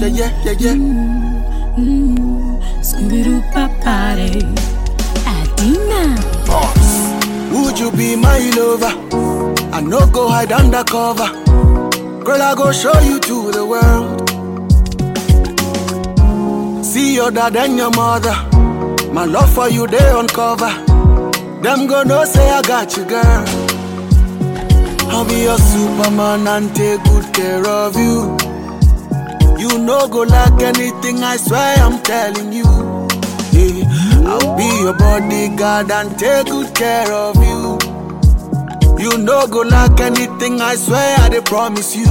yeah. Subiru-pa-pa-de. Adina. Boss, would you be my lover? I no go hide undercover. Girl, I go show you to the world. See your dad and your mother. My love for you, they uncover. Them gonna say I got you, girl. I'll be your Superman and take good care of you. You no go like anything, I swear I'm telling you. Yeah, I'll be your bodyguard and take good care of you. You no go like anything, I swear I dey promise you.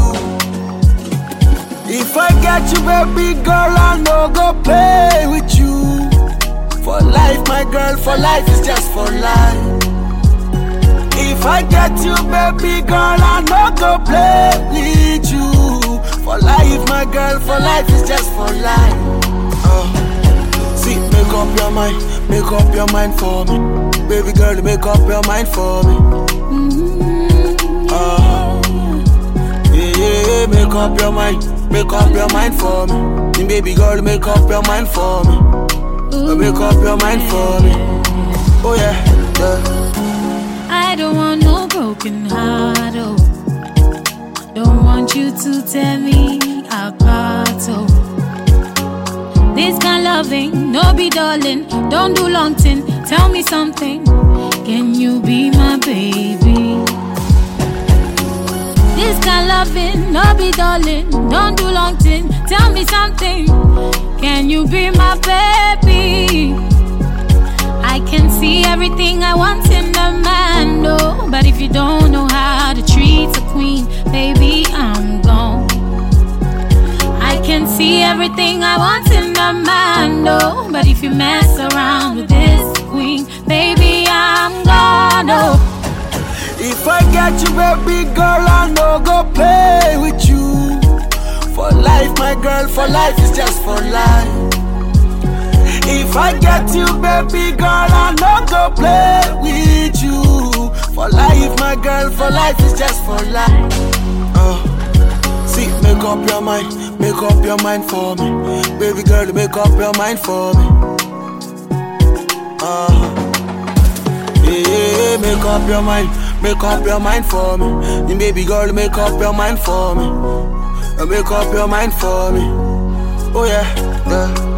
If I get you, baby girl, I no go play with you. For life, my girl, for life is just for life. If I get you, baby girl, I no go play with you. For life, my girl, for life is just for life. See, make up your mind for me. Baby girl, make up your mind for me. Yeah, make up your mind for me. Baby girl, make up your mind for me. Make up your mind for me. Oh yeah. I don't want no broken heart, oh. Don't want you to tear me apart, oh. This kind of loving, no be darling. Don't do long thing, tell me something. Can you be my baby? This kind of loving, no be darling. Don't do long thing, tell me something. Can you be my baby? I can see everything I want in a man, no. But if you don't know how to treat a queen, baby, I'm gone. I can see everything I want in a man, no. But if you mess around with this queen, baby, I'm gone, oh. If I get you, baby girl, I no go play with you. For life, my girl, for life is just for life. If I get you, baby girl, I no go play with you. For life, my girl, for life is just for life. See, make up your mind for me. Baby girl, make up your mind for me. Yeah, make up your mind for me. Baby girl, make up your mind for me. Make up your mind for me. Oh yeah.